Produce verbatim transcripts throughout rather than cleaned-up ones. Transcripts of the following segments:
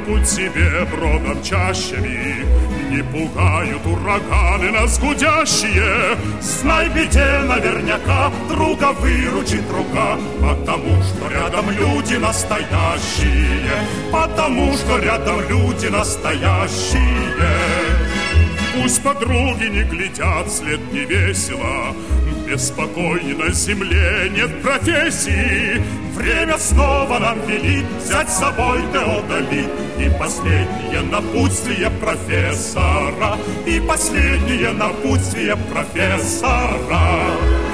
путь себе бродом чащами, не пугают ураганы нас гудящие. Знай, беде наверняка друга выручит рука, потому что рядом люди настоящие, потому что рядом люди настоящие. Пусть подруги не глядят вслед невесело, беспокойней на земле нет профессии. Время снова нам велит взять с собой теодолит. И последнее напутствие профессора, и последнее напутствие профессора.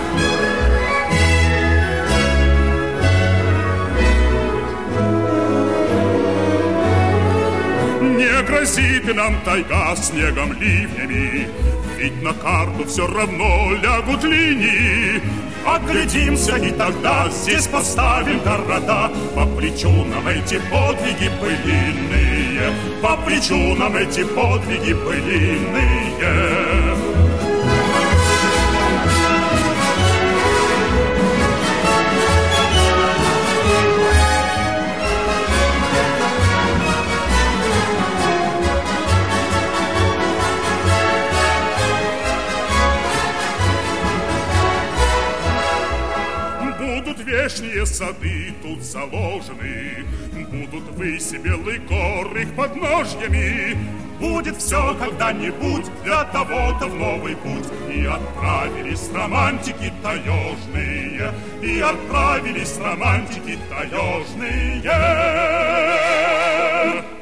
Не грозит и нам тайга снегом ливнями, ведь на карту все равно лягут линии. Оглядимся и тогда здесь поставим города. По плечу нам эти подвиги былинные, по плечу нам эти подвиги былинные. Будут вешние сады тут заложены, будут выси белый гор их подножьями. Будет все когда-нибудь для того-то в новый путь. И отправились романтики таежные, и отправились романтики таежные.